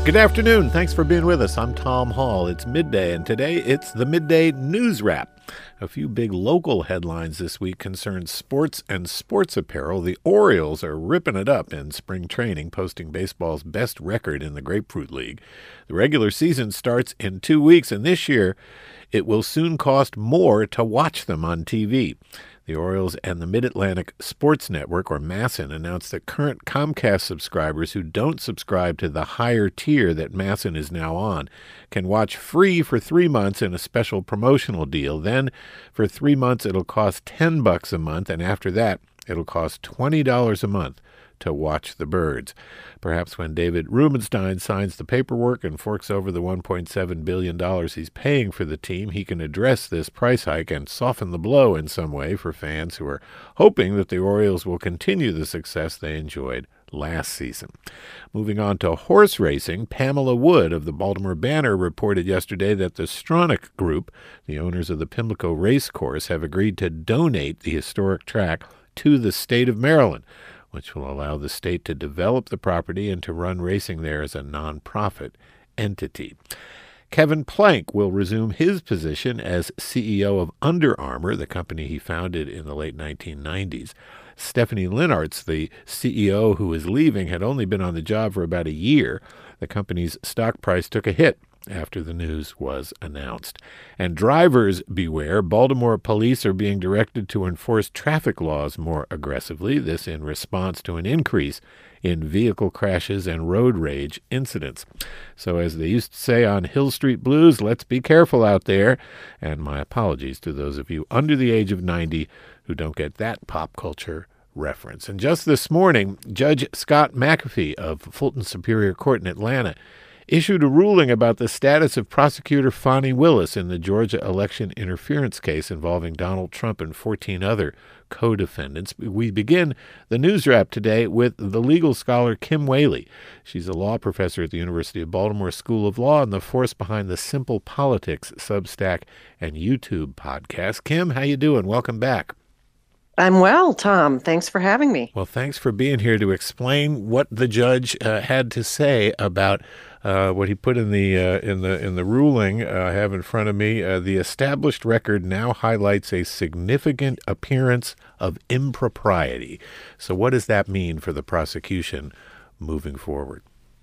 Good afternoon. Thanks for being with us. I'm Tom Hall. It's midday, and today it's the Midday News Wrap. A few big local headlines this week concern sports and sports apparel. The Orioles are ripping it up in spring training, posting baseball's best record in the Grapefruit League. The regular season starts in 2 weeks, and this year it will soon cost more to watch them on TV. The Orioles and the Mid-Atlantic Sports Network, or MASN, announced that current Comcast subscribers who don't subscribe to the higher tier that MASN is now on can watch free for 3 months in a special promotional deal. Then, for 3 months, it'll cost $10 a month, and after that, it'll cost $20 a month to watch the Birds. Perhaps when David Rubenstein signs the paperwork and forks over the $1.7 billion he's paying for the team, he can address this price hike and soften the blow in some way for fans who are hoping that the Orioles will continue the success they enjoyed last season. Moving on to horse racing, Pamela Wood of the Baltimore Banner reported yesterday that the Stronach Group, the owners of the Pimlico Race Course, have agreed to donate the historic track to the state of Maryland, which will allow the state to develop the property and to run racing there as a nonprofit entity. Kevin Plank will resume his position as CEO of Under Armour, the company he founded in the late 1990s. Stephanie Linnartz, the CEO who is leaving, had only been on the job for about a year. The company's stock price took a hit after the news was announced. And drivers beware, Baltimore police are being directed to enforce traffic laws more aggressively, this in response to an increase in vehicle crashes and road rage incidents. So as they used to say on Hill Street Blues, let's be careful out there. And my apologies to those of you under the age of 90 who don't get that pop culture reference. And just this morning, Judge Scott McAfee of Fulton Superior Court in Atlanta issued a ruling about the status of prosecutor Fani Willis in the Georgia election interference case involving Donald Trump and 14 other co-defendants. We begin the news wrap today with the legal scholar Kim Whaley. She's a law professor at the University of Baltimore School of Law and the force behind the Simple Politics Substack and YouTube podcast. Kim, how you doing? Welcome back. I'm well, Tom. Thanks for having me. Well, thanks for being here to explain what the judge had to say about what he put in the ruling. I have in front of me the established record now highlights a significant appearance of impropriety. So, what does that mean for the prosecution moving forward?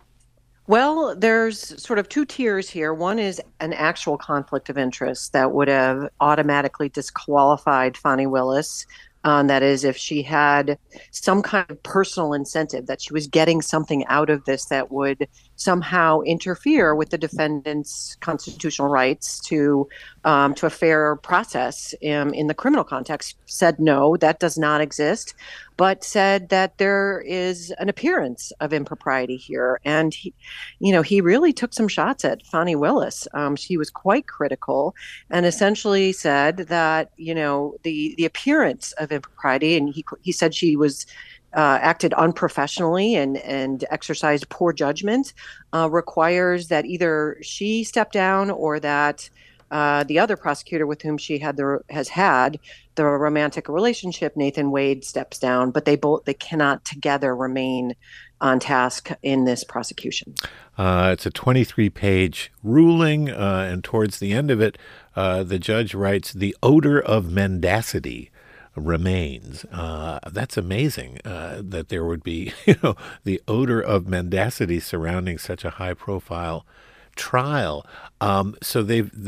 Well, there's sort of two tiers here. One is an actual conflict of interest that would have automatically disqualified Fani Willis. That is, if she had some kind of personal incentive, that she was getting something out of this that would somehow interfere with the defendant's constitutional rights to a fair process in the criminal context, said no, that does not exist, but said that there is an appearance of impropriety here. And he really took some shots at Fani Willis. She was quite critical and essentially said that, the appearance of impropriety, and he said she was acted unprofessionally and exercised poor judgment, requires that either she step down or that the other prosecutor with whom she has had the romantic relationship, Nathan Wade, steps down, but they cannot together remain on task in this prosecution. It's a 23-page ruling, and towards the end of it, the judge writes, "The odor of mendacity remains." That's amazing that there would be, the odor of mendacity surrounding such a high-profile trial. So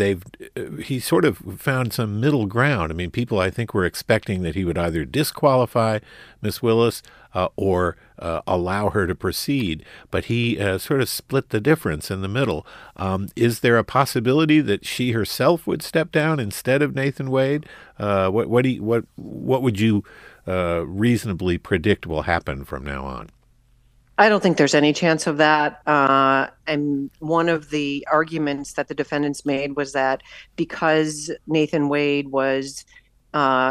he sort of found some middle ground. I mean, people, I think, were expecting that he would either disqualify Miss Willis or allow her to proceed, but he sort of split the difference in the middle. Is there a possibility that she herself would step down instead of Nathan Wade? What would you reasonably predict will happen from now on? I don't think there's any chance of that. And one of the arguments that the defendants made was that because Nathan Wade was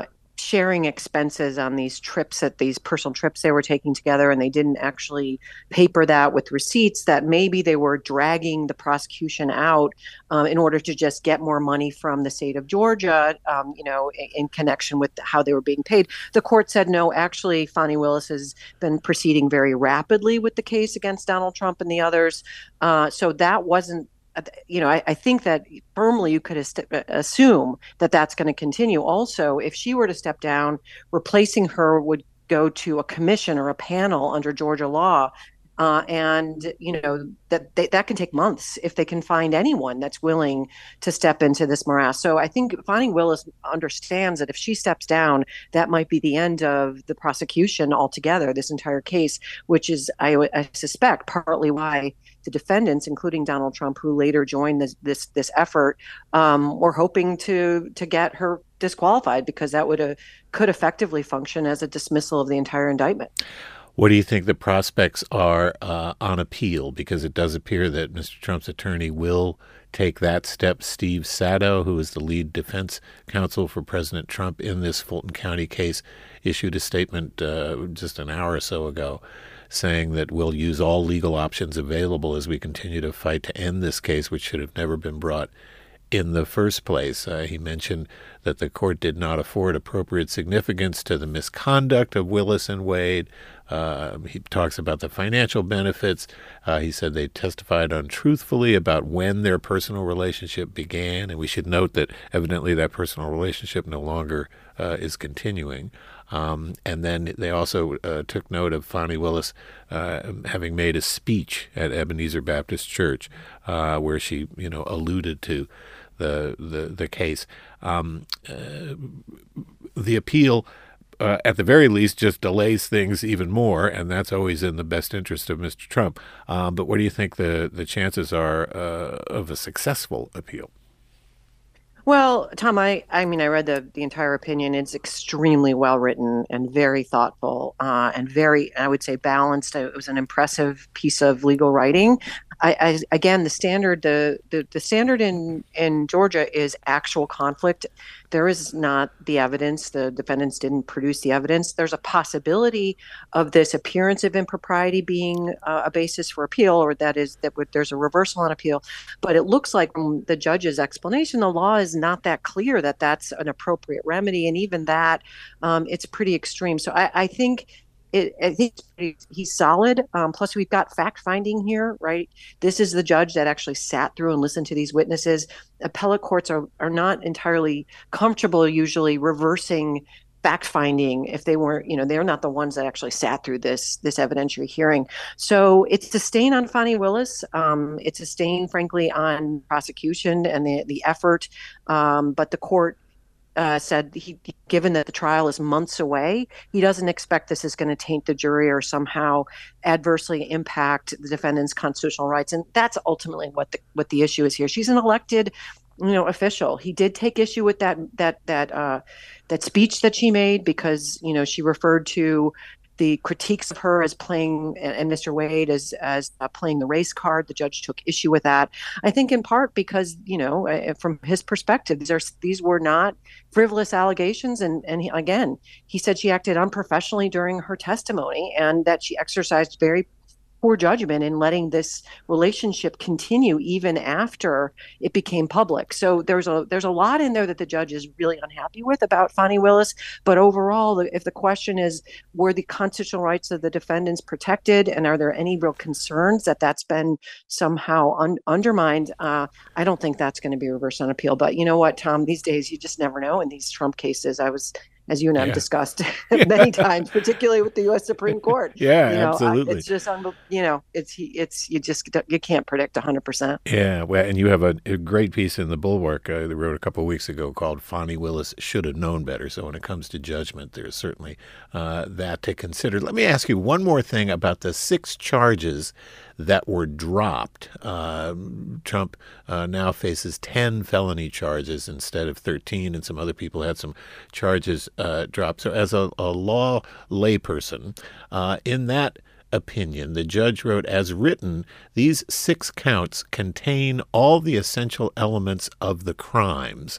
sharing expenses on these trips, at these personal trips they were taking together, and they didn't actually paper that with receipts, that maybe they were dragging the prosecution out in order to just get more money from the state of Georgia, in connection with how they were being paid. The court said, no, actually, Fani Willis has been proceeding very rapidly with the case against Donald Trump and the others. So that wasn't, I think that firmly you could assume that that's going to continue. Also, if she were to step down, replacing her would go to a commission or a panel under Georgia law. And that can take months if they can find anyone that's willing to step into this morass. So I think Fani Willis understands that if she steps down, that might be the end of the prosecution altogether, this entire case, which is, I suspect, partly why the defendants, including Donald Trump, who later joined this effort, were hoping to get her disqualified, because that could effectively function as a dismissal of the entire indictment. What do you think the prospects are on appeal? Because it does appear that Mr. Trump's attorney will take that step. Steve Sato, who is the lead defense counsel for President Trump in this Fulton County case, issued a statement just an hour or so ago saying that we'll use all legal options available as we continue to fight to end this case, which should have never been brought in the first place. He mentioned that the court did not afford appropriate significance to the misconduct of Willis and Wade. He talks about the financial benefits. He said they testified untruthfully about when their personal relationship began, and we should note that evidently that personal relationship no longer is continuing. And then they also took note of Fani Willis having made a speech at Ebenezer Baptist Church where she, alluded to the case. The appeal, at the very least, just delays things even more, and that's always in the best interest of Mr. Trump. But what do you think the chances are of a successful appeal? Well, Tom, I read the entire opinion. It's extremely well written and very thoughtful, and very, I would say, balanced. It was an impressive piece of legal writing. Again, the standard in Georgia is actual conflict. There is not the evidence. The defendants didn't produce the evidence. There's a possibility of this appearance of impropriety being a basis for appeal, or there's a reversal on appeal. But it looks like from the judge's explanation, the law is not that clear that that's an appropriate remedy, and even that, it's pretty extreme. So I think. I think he's solid. Plus, we've got fact finding here, right? This is the judge that actually sat through and listened to these witnesses. Appellate courts are not entirely comfortable usually reversing fact finding if they weren't, they're not the ones that actually sat through this evidentiary hearing. So it's a stain on Fani Willis. It's a stain, frankly, on prosecution and the effort. But the court said given that the trial is months away, he doesn't expect this is going to taint the jury or somehow adversely impact the defendant's constitutional rights. And that's ultimately what the issue is here. She's an elected, official. He did take issue with that speech that she made, because she referred to the critiques of her as playing, and Mr. Wade as playing the race card. The judge took issue with that. I think in part because, from his perspective, these were not frivolous allegations. And he said she acted unprofessionally during her testimony, and that she exercised very poor judgment in letting this relationship continue even after it became public. So there's a lot in there that the judge is really unhappy with about Fani Willis. But overall, if the question is, were the constitutional rights of the defendants protected, and are there any real concerns that that's been somehow undermined, I don't think that's going to be reversed on appeal. But you know what, Tom, these days you just never know in these Trump cases. As you and I have discussed many times, particularly with the U.S. Supreme Court. Absolutely. It's just, you can't predict 100%. Yeah, well, and you have a great piece in the Bulwark they wrote a couple of weeks ago called "Fani Willis Should Have Known Better." So when it comes to judgment, there's certainly that to consider. Let me ask you one more thing about the 6 charges that were dropped. Trump now faces 10 felony charges instead of 13, and some other people had some charges dropped. So as a law layperson, in that opinion, the judge wrote, as written, these 6 counts contain all the essential elements of the crimes,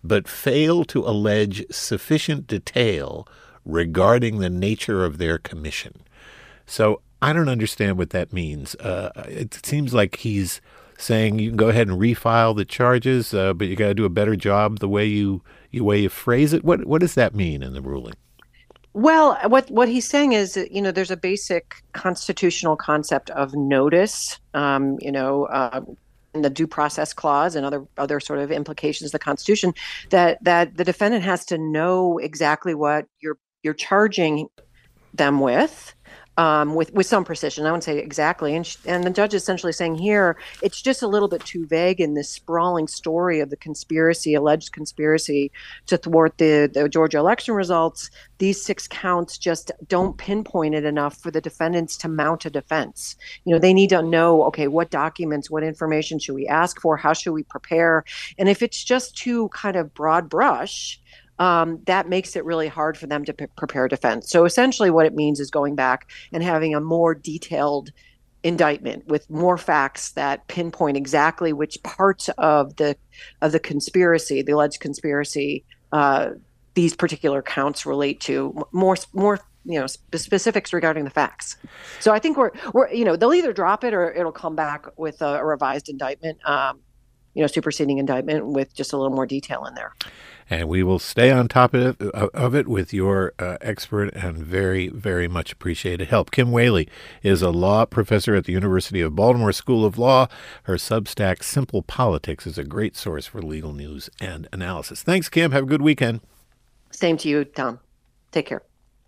but fail to allege sufficient detail regarding the nature of their commission. So I don't understand what that means. It seems like he's saying you can go ahead and refile the charges, but you got to do a better job the way you phrase it. What does that mean in the ruling? Well, what he's saying is that, there's a basic constitutional concept of notice, in the due process clause and other sort of implications of the Constitution, that the defendant has to know exactly what you're charging them with some precision. I wouldn't say exactly. And the judge is essentially saying here, it's just a little bit too vague in this sprawling story of the alleged conspiracy to thwart the Georgia election results. These 6 counts just don't pinpoint it enough for the defendants to mount a defense. They need to know, okay, what documents, what information should we ask for? How should we prepare? And if it's just too kind of broad brush, that makes it really hard for them to prepare defense. So essentially what it means is going back and having a more detailed indictment with more facts that pinpoint exactly which parts of the conspiracy, the alleged conspiracy, these particular counts relate to, more specifics regarding the facts. So I think we're they'll either drop it or it'll come back with a revised indictment, superseding indictment with just a little more detail in there. And we will stay on top of it with your expert and very, very much appreciated help. Kim Wehle is a law professor at the University of Baltimore School of Law. Her Substack, Simple Politics, is a great source for legal news and analysis. Thanks, Kim. Have a good weekend. Same to you, Tom. Take care.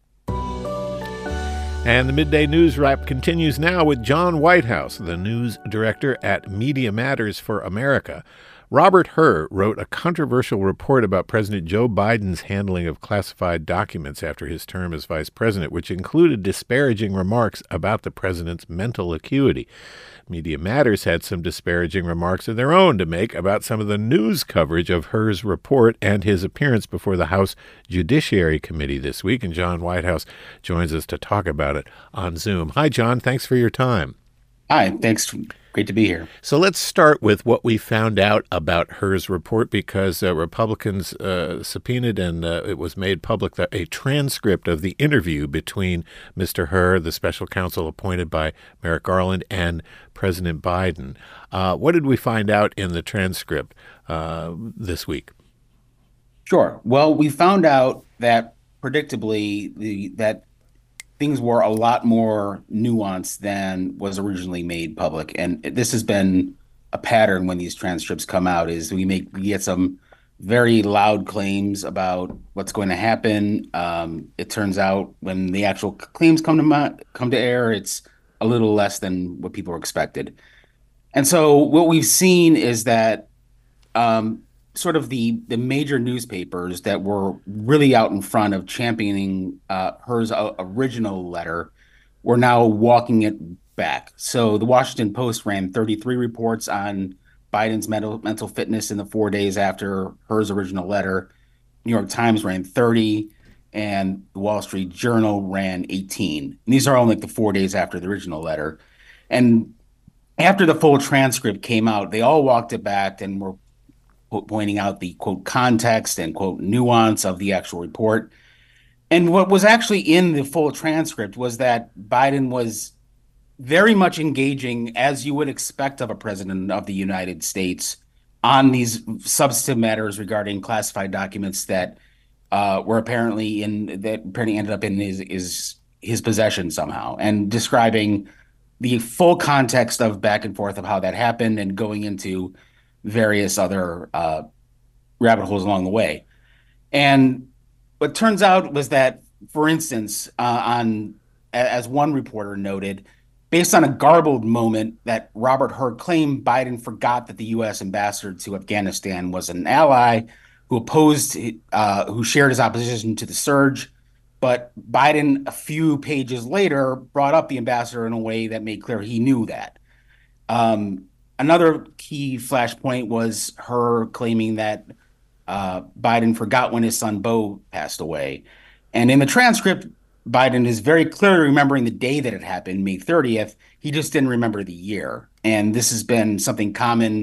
And the Midday News Wrap continues now with John Whitehouse, the news director at Media Matters for America. Robert Hur wrote a controversial report about President Joe Biden's handling of classified documents after his term as vice president, which included disparaging remarks about the president's mental acuity. Media Matters had some disparaging remarks of their own to make about some of the news coverage of Hur's report and his appearance before the House Judiciary Committee this week. And John Whitehouse joins us to talk about it on Zoom. Hi, John. Thanks for your time. Hi, thanks. Great to be here. So let's start with what we found out about Hur's report, because Republicans subpoenaed and it was made public that a transcript of the interview between Mr. Hur, the special counsel appointed by Merrick Garland, and President Biden. What did we find out in the transcript this week? Sure. Well, we found out that predictably that things were a lot more nuanced than was originally made public. And this has been a pattern when these transcripts come out, is we get some very loud claims about what's going to happen. It turns out when the actual claims come to air, it's a little less than what people expected. And so what we've seen is that sort of the major newspapers that were really out in front of championing Hur's original letter were now walking it back. So the Washington Post ran 33 reports on Biden's mental fitness in the 4 days after Hur's original letter. New York Times ran 30, and the Wall Street Journal ran 18. And these are all like the 4 days after the original letter. And after the full transcript came out, they all walked it back and were pointing out the, quote, context and, quote, nuance of the actual report. And what was actually in the full transcript was that Biden was very much engaging, as you would expect of a president of the United States, on these substantive matters regarding classified documents that apparently ended up in his possession somehow, and describing the full context of back and forth of how that happened and going into various other rabbit holes along the way. And what turns out was that, for instance, as one reporter noted, based on a garbled moment that Robert Hur claimed, Biden forgot that the U.S. ambassador to Afghanistan was an ally who shared his opposition to the surge. But Biden, a few pages later, brought up the ambassador in a way that made clear he knew that. Another key flashpoint was Hur claiming that Biden forgot when his son Beau passed away. And in the transcript, Biden is very clearly remembering the day that it happened, May 30th. He just didn't remember the year. And this has been something common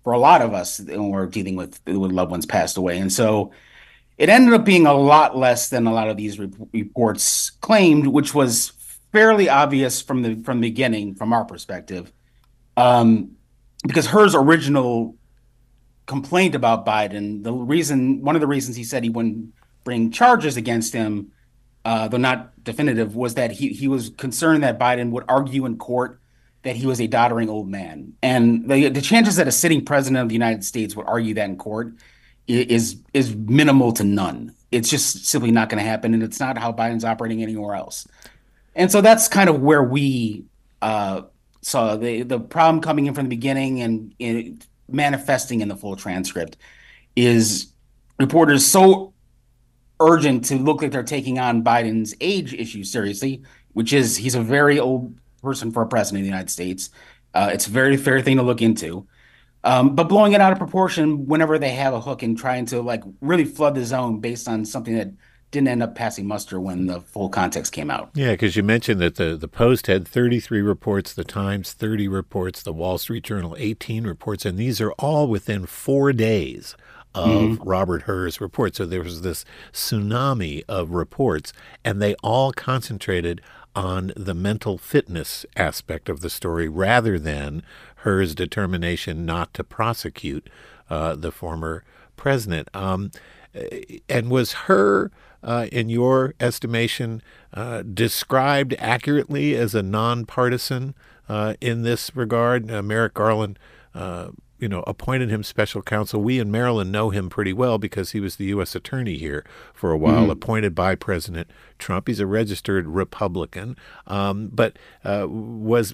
for a lot of us when we're dealing with loved ones passed away. And so it ended up being a lot less than a lot of these reports claimed, which was fairly obvious from the beginning, from our perspective, um, because Her's original complaint about Biden, one of the reasons he said he wouldn't bring charges against him, though not definitive, was that he was concerned that Biden would argue in court that he was a doddering old man, and the chances that a sitting president of the United States would argue that in court is minimal to none. It's just simply not going to happen, and it's not how Biden's operating anywhere else. And so that's kind of where we saw the problem coming in from the beginning, and it manifesting in the full transcript is reporters so urgent to look like they're taking on Biden's age issue seriously, which is he's a very old person for a president of the United States. It's a very fair thing to look into. But blowing it out of proportion whenever they have a hook and trying to like really flood the zone based on something that didn't end up passing muster when the full context came out. Yeah, because you mentioned that the Post had 33 reports, the Times 30 reports, the Wall Street Journal 18 reports, and these are all within 4 days of Robert Her's report. So there was this tsunami of reports, and they all concentrated on the mental fitness aspect of the story rather than Her's determination not to prosecute the former president. And was Her, in your estimation, described accurately as a nonpartisan in this regard? Merrick Garland appointed him special counsel. We in Maryland know him pretty well because he was the U.S. attorney here for a while, appointed by President Trump. He's a registered Republican. But was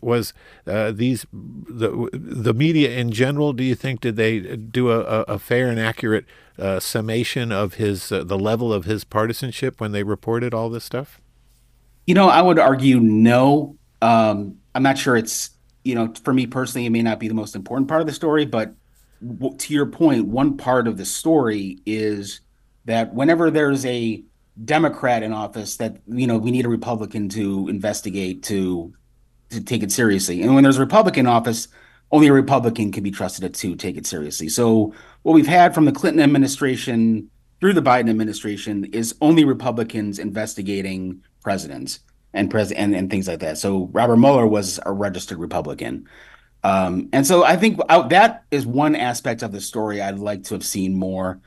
the media in general, do you think, did they do a fair and accurate summation of the level of his partisanship when they reported all this stuff? I would argue no. I'm not sure it's, for me personally, it may not be the most important part of the story, but to your point, one part of the story is that whenever there's a Democrat in office that, we need a Republican to investigate, to take it seriously. And when there's a Republican in office, only a Republican can be trusted to take it seriously. So what we've had from the Clinton administration through the Biden administration is only Republicans investigating presidents and things like that. So Robert Mueller was a registered Republican. And so I think that is one aspect of the story I'd like to have seen more.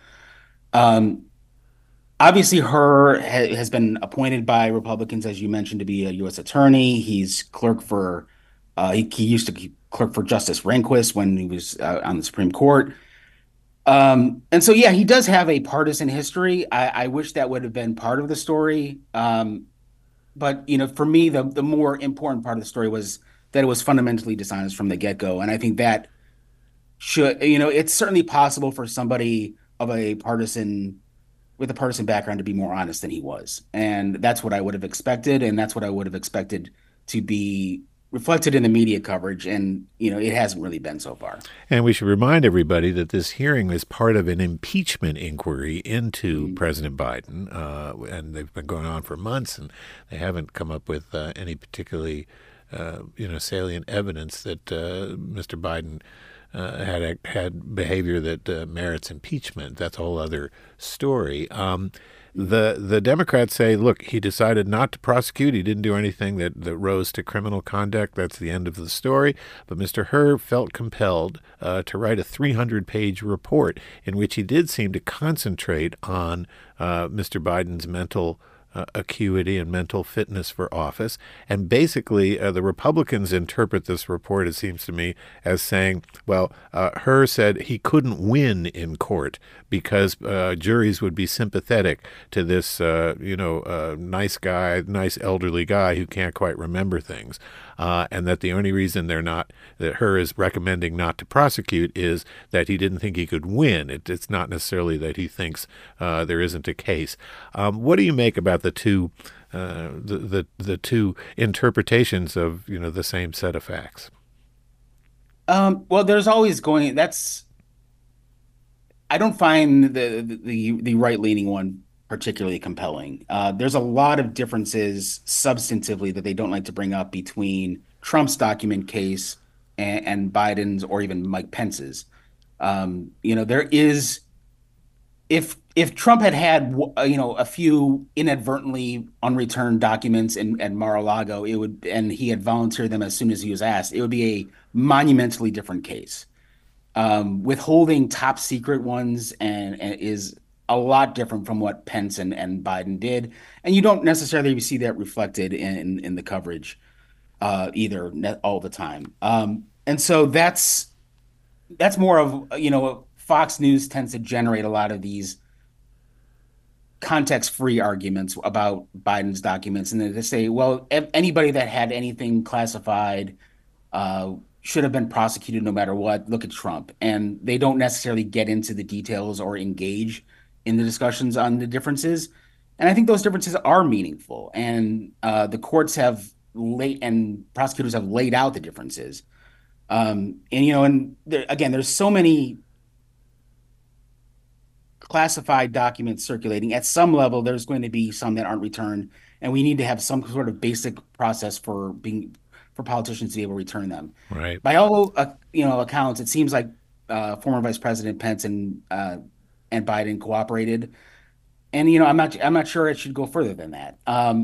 Obviously, Her has been appointed by Republicans, as you mentioned, to be a U.S. attorney. He's clerk for, he used to clerk for Justice Rehnquist when he was on the Supreme Court. And so, yeah, he does have a partisan history. I wish that would have been part of the story. But, for me, the more important part of the story was that it was fundamentally dishonest from the get-go. And I think that it's certainly possible for somebody with a partisan background to be more honest than he was. And that's what I would have expected. And that's what I would have expected to be reflected in the media coverage, and it hasn't really been so far. And we should remind everybody that this hearing is part of an impeachment inquiry into President Biden, and they've been going on for months, and they haven't come up with any particularly salient evidence that Mr. Biden had behavior that merits impeachment. That's a whole other story. The Democrats say, look, he decided not to prosecute. He didn't do anything that rose to criminal conduct. That's the end of the story. But Mr. Her felt compelled to write a 300-page report in which he did seem to concentrate on Mr. Biden's mental acuity and mental fitness for office. And basically, the Republicans interpret this report, it seems to me, as saying, well, Her said he couldn't win in court because juries would be sympathetic to this, nice guy, nice elderly guy who can't quite remember things. And that the only reason that Her is recommending not to prosecute is that he didn't think he could win. It's not necessarily that he thinks there isn't a case. What do you make about the two interpretations of the same set of facts? Well, there's always I don't find the right-leaning one particularly compelling. There's a lot of differences substantively that they don't like to bring up between Trump's document case and Biden's, or even Mike Pence's. There is if Trump had had a few inadvertently unreturned documents in Mar-a-Lago, it would and he had volunteered them as soon as he was asked, it would be a monumentally different case. Withholding top secret ones and is a lot different from what Pence and Biden did, and you don't necessarily see that reflected in the coverage either all the time. And so that's more of Fox News tends to generate a lot of these context-free arguments about Biden's documents, and they say, well, anybody that had anything classified should have been prosecuted no matter what. Look at Trump. And they don't necessarily get into the details or engage in the discussions on the differences. And I think those differences are meaningful. And the courts and prosecutors have laid out the differences. Again, there's so many classified documents circulating. At some level, there's going to be some that aren't returned, and we need to have some sort of basic process for politicians to be able to return them. Right. By all accounts, it seems like former Vice President Pence and Biden cooperated, and I'm not sure it should go further than that.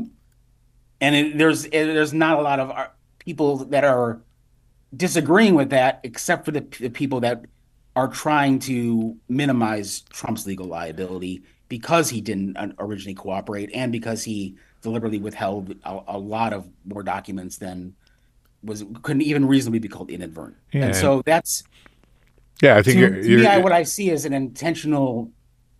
There's not a lot of people that are disagreeing with that, except for the people that are trying to minimize Trump's legal liability because he didn't originally cooperate and because he deliberately withheld a lot of more documents than couldn't even reasonably be called inadvertent. Yeah. And so that's I think what I see as an intentional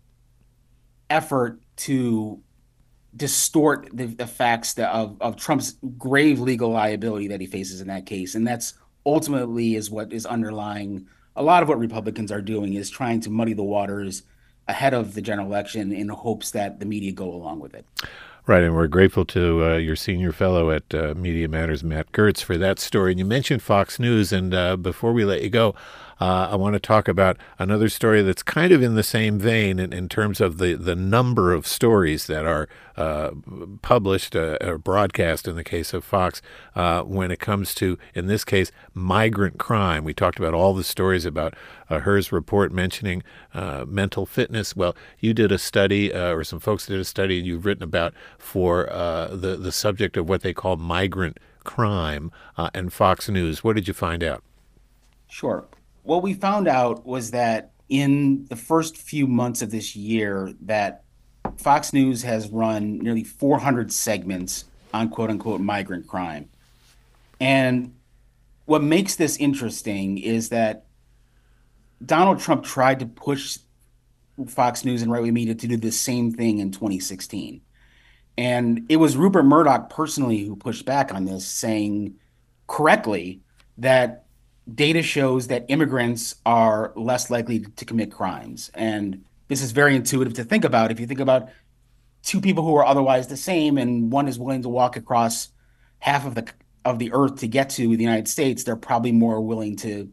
effort to distort the facts of Trump's grave legal liability that he faces in that case. And that's ultimately is what is underlying a lot of what Republicans are doing, is trying to muddy the waters ahead of the general election in hopes that the media go along with it. Right, and we're grateful to your senior fellow at Media Matters, Matt Gertz, for that story. And you mentioned Fox News, and before we let you go, I want to talk about another story that's kind of in the same vein in terms of the number of stories that are published or broadcast in the case of Fox when it comes to, in this case, migrant crime. We talked about all the stories about Hers report mentioning mental fitness. Well, you did a study, or some folks did a study, and you've written about for the subject of what they call migrant crime and Fox News. What did you find out? Sure. What we found out was that in the first few months of this year, that Fox News has run nearly 400 segments on quote unquote migrant crime. And what makes this interesting is that Donald Trump tried to push Fox News and right-wing media to do the same thing in 2016. And it was Rupert Murdoch personally who pushed back on this, saying correctly that data shows that immigrants are less likely to commit crimes. And this is very intuitive to think about. If you think about two people who are otherwise the same, and one is willing to walk across half of the earth to get to the United States, they're probably more willing to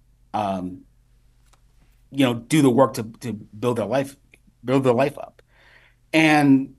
do the work to build their life up. And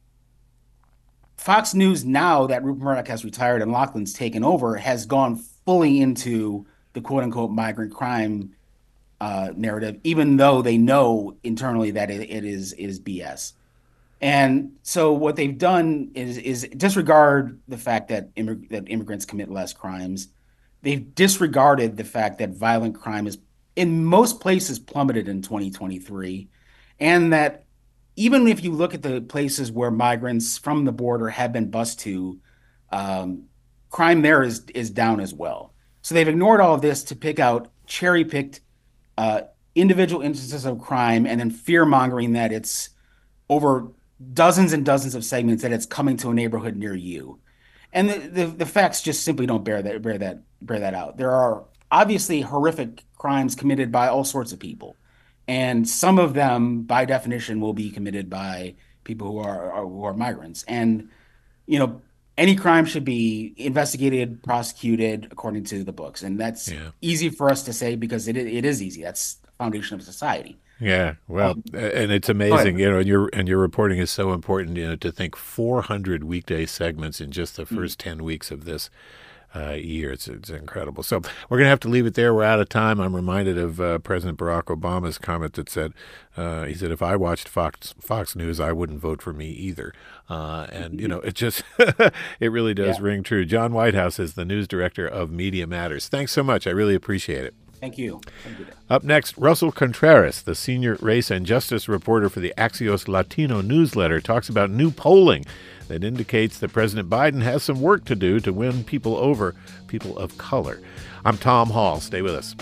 Fox News, now that Rupert Murdoch has retired and Lachlan's taken over, has gone fully into the quote unquote migrant crime narrative, even though they know internally that it is BS. And so what they've done is disregard the fact that immigrants commit less crimes. They've disregarded the fact that violent crime is in most places plummeted in 2023, and that even if you look at the places where migrants from the border have been bused to, crime there is down as well. So they've ignored all of this to pick out cherry-picked individual instances of crime and then fear-mongering that it's over dozens and dozens of segments that it's coming to a neighborhood near you. And the facts just simply don't bear that out. There are obviously horrific crimes committed by all sorts of people, and some of them, by definition, will be committed by people who are migrants. And any crime should be investigated, prosecuted according to the books, and that's easy for us to say because it is easy. That's the foundation of society. Yeah, well, and it's amazing, and your reporting is so important, to think 400 weekday segments in just the first 10 weeks of this year. It's incredible. So we're going to have to leave it there. We're out of time. I'm reminded of President Barack Obama's comment that said, he said, if I watched Fox News, I wouldn't vote for me either. And, it just, it really does ring true. John Whitehouse is the news director of Media Matters. Thanks so much. I really appreciate it. Thank you. Thank you. Up next, Russell Contreras, the senior race and justice reporter for the Axios Latino newsletter, talks about new polling that indicates that President Biden has some work to do to win people over, people of color. I'm Tom Hall. Stay with us.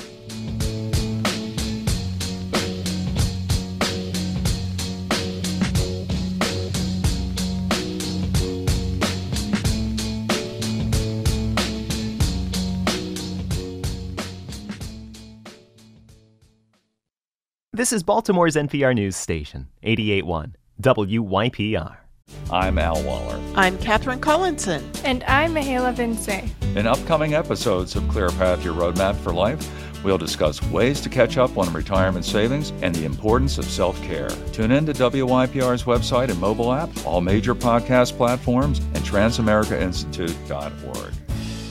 This is Baltimore's NPR News Station, 88.1 WYPR. I'm Al Waller. I'm Katherine Collinson. And I'm Mahela Vince. In upcoming episodes of Clear Path, Your Roadmap for Life, we'll discuss ways to catch up on retirement savings and the importance of self-care. Tune in to WYPR's website and mobile app, all major podcast platforms, and transamericainstitute.org.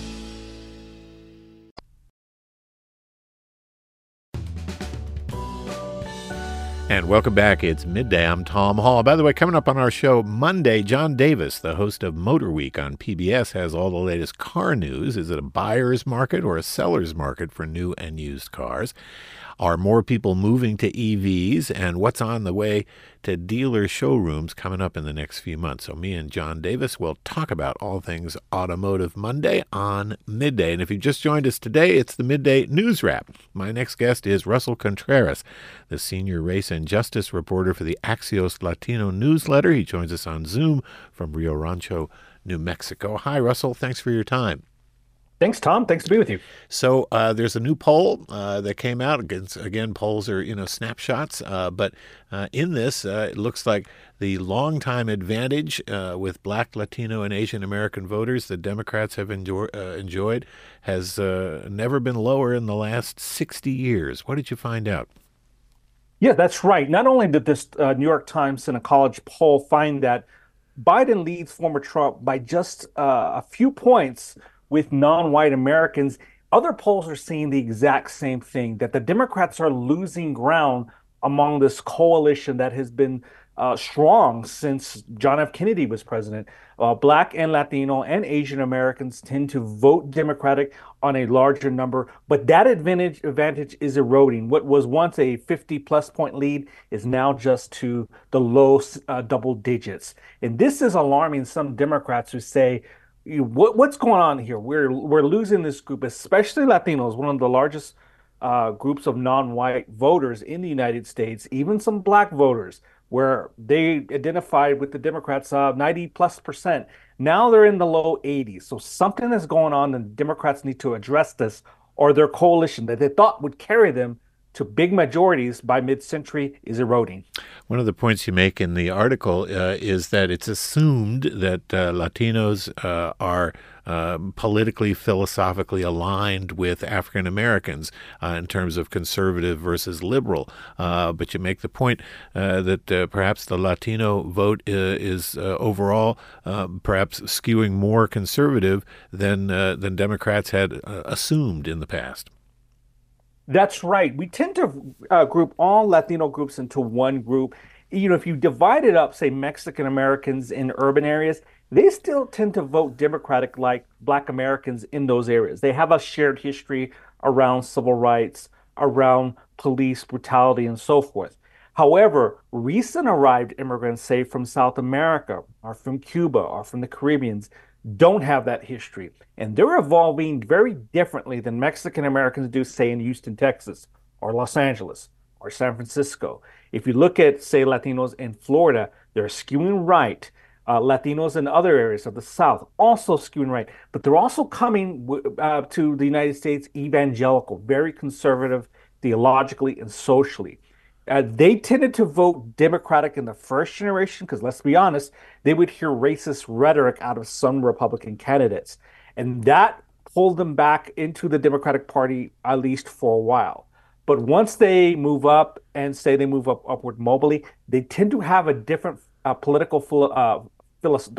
And welcome back. It's midday. I'm Tom Hall. By the way, coming up on our show Monday, John Davis, the host of Motor Week on PBS, has all the latest car news. Is it a buyer's market or a seller's market for new and used cars? Are more people moving to EVs? And what's on the way to dealer showrooms coming up in the next few months? So me and John Davis will talk about all things Automotive Monday on Midday. And if you just joined us today, it's the Midday News Wrap. My next guest is Russell Contreras, the senior race and justice reporter for the Axios Latino newsletter. He joins us on Zoom from Rio Rancho, New Mexico. Hi, Russell. Thanks for your time. Thanks, Tom. Thanks to be with you. So there's a new poll that came out. Again, polls are, snapshots. But in this, it looks like the longtime advantage with Black, Latino, and Asian American voters that Democrats have enjoyed has never been lower in the last 60 years. What did you find out? Yeah, that's right. Not only did this New York Times and a college poll find that Biden leads former Trump by just a few points with non-white Americans, other polls are seeing the exact same thing, that the Democrats are losing ground among this coalition that has been strong since John F. Kennedy was president. Black and Latino and Asian Americans tend to vote Democratic on a larger number, but that advantage is eroding. What was once a 50-plus point lead is now just to the low double digits. And this is alarming some Democrats who say, what's going on here? We're losing this group, especially Latinos, one of the largest groups of non-white voters in the United States, even some black voters, where they identified with the Democrats 90+%. Now they're in the low 80s. So something is going on, and Democrats need to address this, or their coalition that they thought would carry them to big majorities by mid-century is eroding. One of the points you make in the article is that it's assumed that Latinos are politically, philosophically aligned with African Americans in terms of conservative versus liberal. But you make the point that perhaps the Latino vote is overall perhaps skewing more conservative than Democrats had assumed in the past. That's right. We tend to group all Latino groups into one group. If you divide it up, say Mexican Americans in urban areas, they still tend to vote Democratic like Black Americans in those areas. They have a shared history around civil rights, around police brutality, and so forth. However, recent arrived immigrants, say from South America or from Cuba or from the Caribbean, don't have that history. And they're evolving very differently than Mexican Americans do, say, in Houston, Texas, or Los Angeles, or San Francisco. If you look at, say, Latinos in Florida, they're skewing right. Latinos in other areas of the South also skewing right. But they're also coming to the United States evangelical, very conservative theologically and socially. They tended to vote Democratic in the first generation because, let's be honest, they would hear racist rhetoric out of some Republican candidates. And that pulled them back into the Democratic Party, at least for a while. But once they move up and say they move upward mobily, they tend to have a different political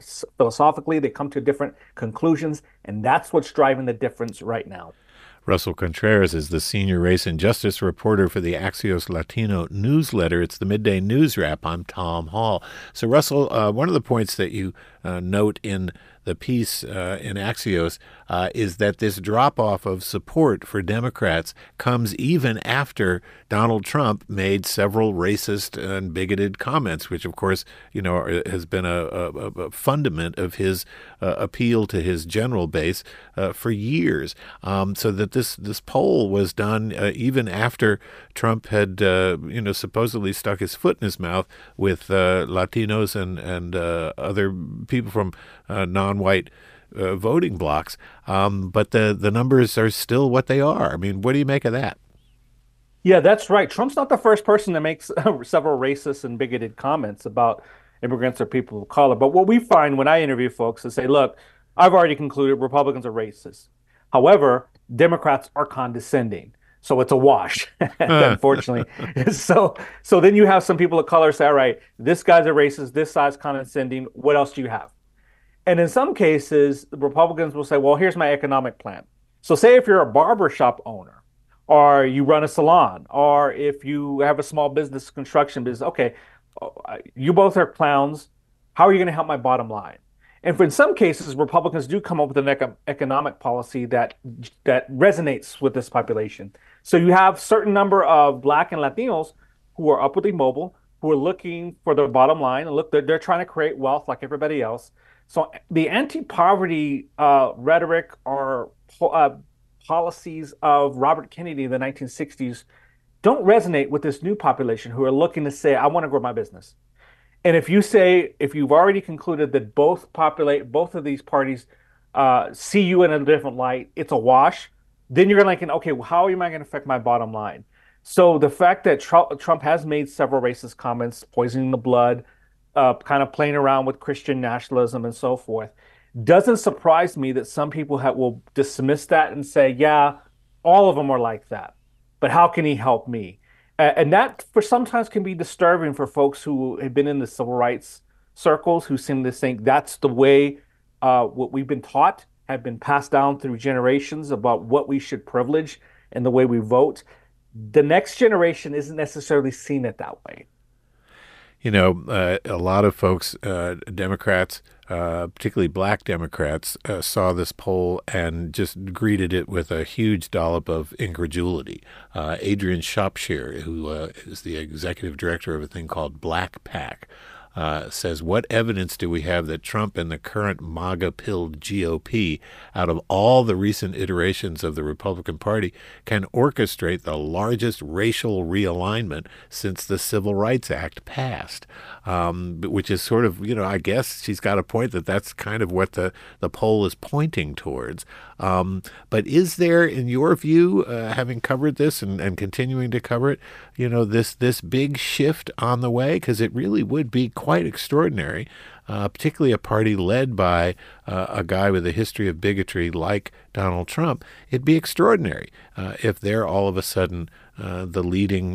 philosophically, they come to different conclusions, and that's what's driving the difference right now. Russell Contreras is the senior race and justice reporter for the Axios Latino newsletter. It's the Midday News Wrap. I'm Tom Hall. So, Russell, one of the points that you note in the piece in Axios is that this drop-off of support for Democrats comes even after Donald Trump made several racist and bigoted comments, which, of course, has been a fundament of his appeal to his general base for years. So that this poll was done even after Trump had, supposedly stuck his foot in his mouth with Latinos and other people from non-white voting blocks. But the numbers are still what they are. I mean, what do you make of that? Yeah, that's right. Trump's not the first person that makes several racist and bigoted comments about immigrants or people of color. But what we find when I interview folks is say, look, I've already concluded Republicans are racist. However, Democrats are condescending. So it's a wash, unfortunately. So then you have some people of color say, all right, this guy's a racist, this side's condescending. What else do you have? And in some cases, the Republicans will say, well, here's my economic plan. So say if you're a barbershop owner, or you run a salon, or if you have a small business, construction business, okay, you both are clowns. How are you going to help my bottom line? And in some cases, Republicans do come up with an economic policy that resonates with this population. So you have a certain number of Black and Latinos who are upwardly mobile, who are looking for their bottom line. And look, they're trying to create wealth like everybody else. So the anti-poverty rhetoric or policies of Robert Kennedy in the 1960s don't resonate with this new population who are looking to say, I want to grow my business. And if you've already concluded that both of these parties see you in a different light, it's a wash, then you're like, okay, well, how am I going to affect my bottom line? So the fact that Trump has made several racist comments, poisoning the blood, kind of playing around with Christian nationalism and so forth, doesn't surprise me that some people will dismiss that and say, yeah, all of them are like that. But how can he help me? And that for sometimes can be disturbing for folks who have been in the civil rights circles, who seem to think that's the way what we've been taught, have been passed down through generations about what we should privilege and the way we vote. The next generation isn't necessarily seeing it that way. A lot of folks, Democrats, particularly Black Democrats, saw this poll and just greeted it with a huge dollop of incredulity. Adrian Shropshire, who is the executive director of a thing called Black PAC, says, what evidence do we have that Trump and the current MAGA-pilled GOP, out of all the recent iterations of the Republican Party, can orchestrate the largest racial realignment since the Civil Rights Act passed? Which is sort of, I guess she's got a point that that's kind of what the poll is pointing towards. But is there, in your view, having covered this and continuing to cover it, this big shift on the way? Because it really would be quite extraordinary, particularly a party led by a guy with a history of bigotry like Donald Trump. It'd be extraordinary if they're all of a sudden the leading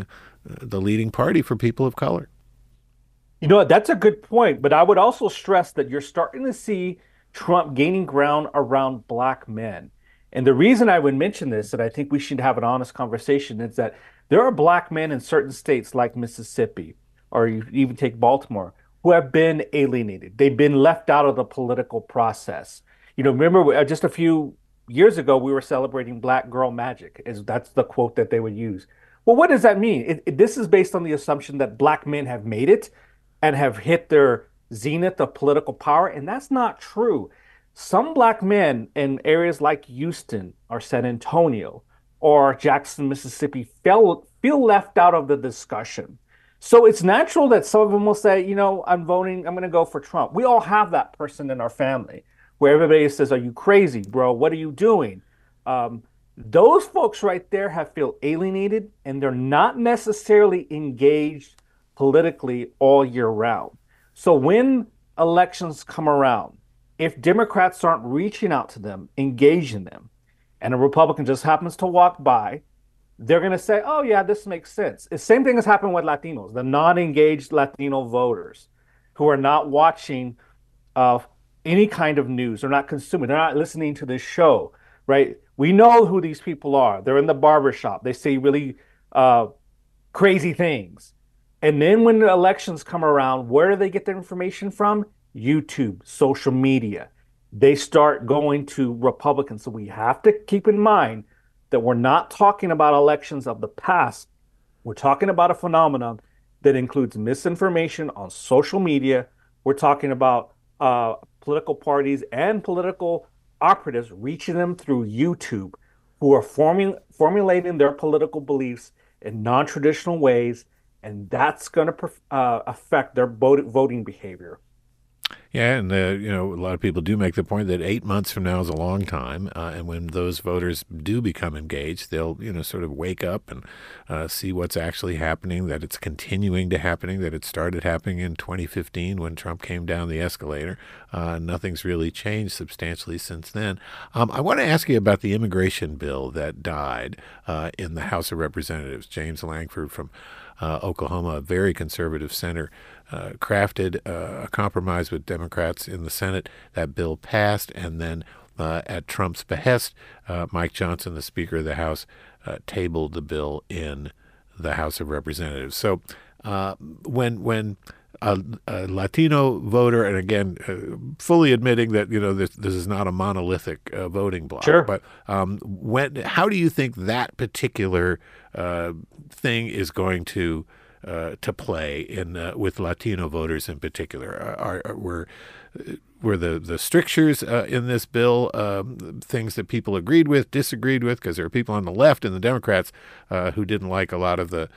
party for people of color. That's a good point, but I would also stress that you're starting to see Trump gaining ground around Black men. And the reason I would mention this, and I think we should have an honest conversation, is that there are Black men in certain states like Mississippi, or you even take Baltimore, who have been alienated. They've been left out of the political process. Remember just a few years ago, we were celebrating Black Girl Magic. That's the quote that they would use. Well, what does that mean? This is based on the assumption that Black men have made it and have hit their zenith of political power, and that's not true. Some Black men in areas like Houston or San Antonio or Jackson, Mississippi, feel left out of the discussion. So it's natural that some of them will say, I'm going to go for Trump. We all have that person in our family where everybody says, are you crazy, bro? What are you doing? Those folks right there feel alienated, and they're not necessarily engaged politically all year round. So when elections come around, if Democrats aren't reaching out to them, engaging them, and a Republican just happens to walk by, they're going to say, oh, yeah, this makes sense. The same thing has happened with Latinos, the non-engaged Latino voters who are not watching any kind of news. They're not consuming. They're not listening to this show, right? We know who these people are. They're in the barber shop. They say really crazy things. And then when the elections come around, where do they get their information from? YouTube, social media. They start going to Republicans. So we have to keep in mind that we're not talking about elections of the past. We're talking about a phenomenon that includes misinformation on social media. We're talking about political parties and political operatives reaching them through YouTube, who are formulating their political beliefs in non-traditional ways, and that's going to affect their voting behavior. Yeah, and a lot of people do make the point that 8 months from now is a long time, and when those voters do become engaged, they'll sort of wake up and see what's actually happening, that it's continuing to happening, that it started happening in 2015 when Trump came down the escalator. Nothing's really changed substantially since then. I want to ask you about the immigration bill that died in the House of Representatives. James Lankford from Oklahoma, a very conservative senator, crafted a compromise with Democrats in the Senate. That bill passed, and then at Trump's behest, Mike Johnson, the Speaker of the House, tabled the bill in the House of Representatives. So when a Latino voter, and again, fully admitting that this is not a monolithic voting bloc, sure, but how do you think that particular thing is going to play in with Latino voters in particular? Were the strictures in this bill things that people agreed with, disagreed with? Because there are people on the left and the Democrats who didn't like a lot of the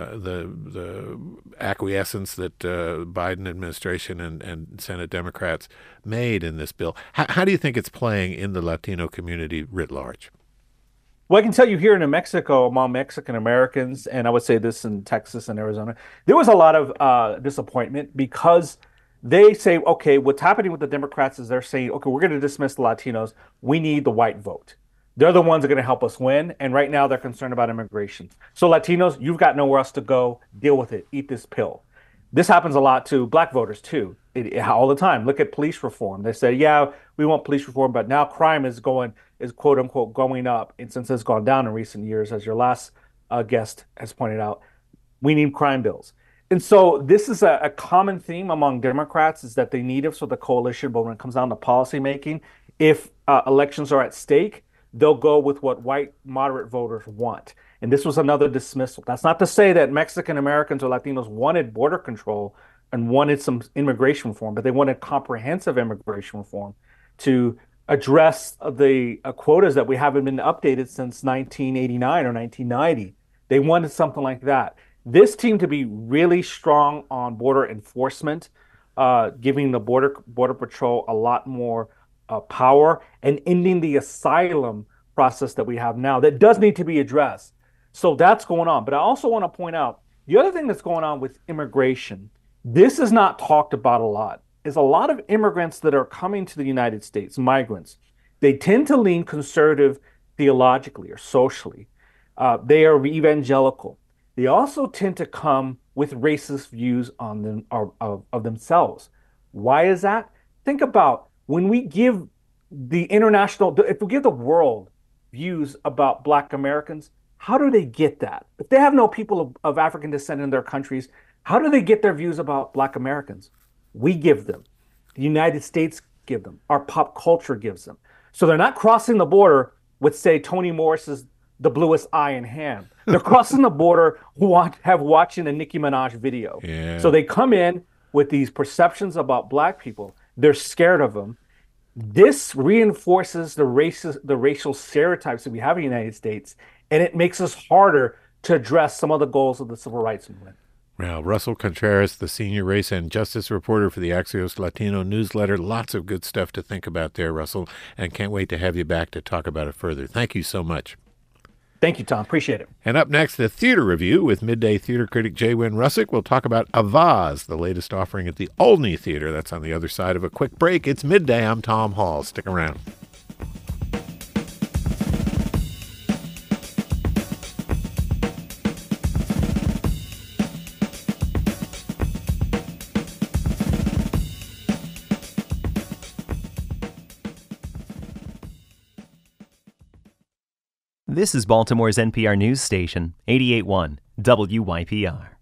acquiescence that Biden administration and Senate Democrats made in this bill. How do you think it's playing in the Latino community writ large? Well, I can tell you here in New Mexico, among Mexican Americans, and I would say this in Texas and Arizona, there was a lot of disappointment because they say, okay, what's happening with the Democrats is they're saying, okay, we're going to dismiss the Latinos. We need the white vote. They're the ones that are going to help us win. And right now they're concerned about immigration. So Latinos, you've got nowhere else to go. Deal with it. Eat this pill. This happens a lot to black voters, too, all the time. Look at police reform. They say, yeah, we want police reform, but now crime is quote unquote going up. And since it's gone down in recent years, as your last guest has pointed out, we need crime bills. And so this is a common theme among Democrats, is that they need it for the coalition. But when it comes down to policy making, if elections are at stake, they'll go with what white moderate voters want. And this was another dismissal. That's not to say that Mexican Americans or Latinos wanted border control and wanted some immigration reform, but they wanted comprehensive immigration reform to address the quotas that we haven't been updated since 1989 or 1990. They wanted something like that. This team to be really strong on border enforcement, giving the border patrol a lot more power, and ending the asylum process that we have now that does need to be addressed. So that's going on. But I also want to point out the other thing that's going on with immigration. This is not talked about a lot. Is a lot of immigrants that are coming to the United States, migrants, they tend to lean conservative theologically or socially. They are evangelical. They also tend to come with racist views on them of themselves. Why is that? Think about when we give if we give the world views about Black Americans, how do they get that? If they have no people of African descent in their countries, how do they get their views about Black Americans? We give them. The United States give them. Our pop culture gives them. So they're not crossing the border with, say, Toni Morris's The Bluest Eye in Hand. They're crossing the border watching a Nicki Minaj video. Yeah. So they come in with these perceptions about Black people. They're scared of them. This reinforces the racial stereotypes that we have in the United States, and it makes us harder to address some of the goals of the civil rights movement. Now, Russell Contreras, the senior race and justice reporter for the Axios Latino newsletter. Lots of good stuff to think about there, Russell, and can't wait to have you back to talk about it further. Thank you so much. Thank you, Tom. Appreciate it. And up next, the Theater Review with Midday Theater critic Jay Wynn Russick. We'll talk about Avaaz, the latest offering at the Olney Theater. That's on the other side of a quick break. It's midday. I'm Tom Hall. Stick around. This is Baltimore's NPR news station, 88.1 WYPR.